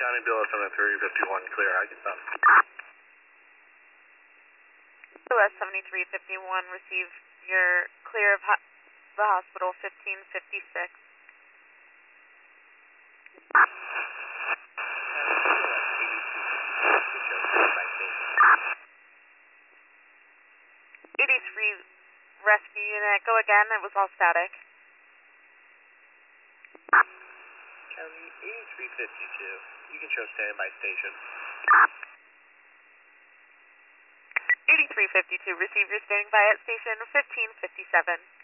County Bill 7351, clear, I can stop. BLS 7351, receive your clear of the hospital 1556. Rescue unit, go again, it was all static. County 8352, you can show standby station. 8352, receive your standing by at station 1557.